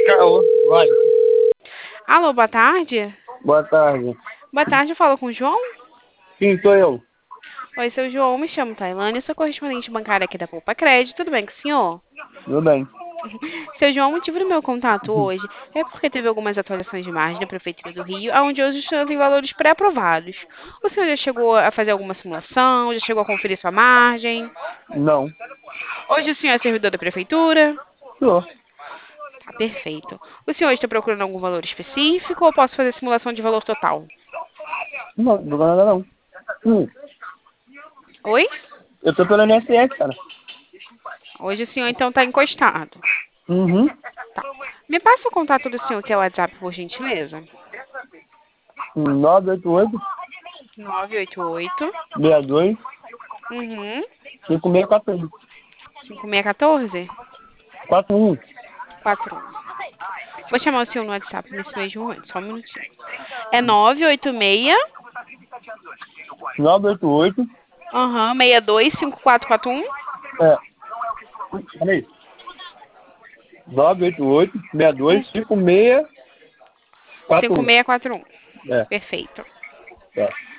Caô, vai. Alô, boa tarde. Boa tarde. Boa tarde, eu falo com o João? Sim, sou eu. Oi, seu João, me chamo Tailane, sou correspondente bancária aqui da Poupa Crédito, tudo bem com o senhor? Tudo bem. Seu João, o motivo do meu contato hoje é porque teve algumas atualizações de margem da Prefeitura do Rio, onde hoje estamos em valores pré-aprovados. O senhor já chegou a fazer alguma simulação? Já chegou a conferir sua margem? Não. Hoje o senhor é servidor da Prefeitura? Sou. Tá, perfeito. O senhor está procurando algum valor específico ou posso fazer simulação de valor total? Não, não vou nada não. Oi? Eu tô pelo INSS, cara. Hoje o senhor então está encostado. Uhum. Tá. Me passa o contato do senhor, que é o WhatsApp, por gentileza. 988 988 62 uhum, 5641. 5614 41. 41. Vou chamar o senhor no WhatsApp nesse mesmo momento, só um minutinho. É 986 988. aham, 625441 É. Peraí. 988 62 5641. 5641. É. Perfeito. Tá.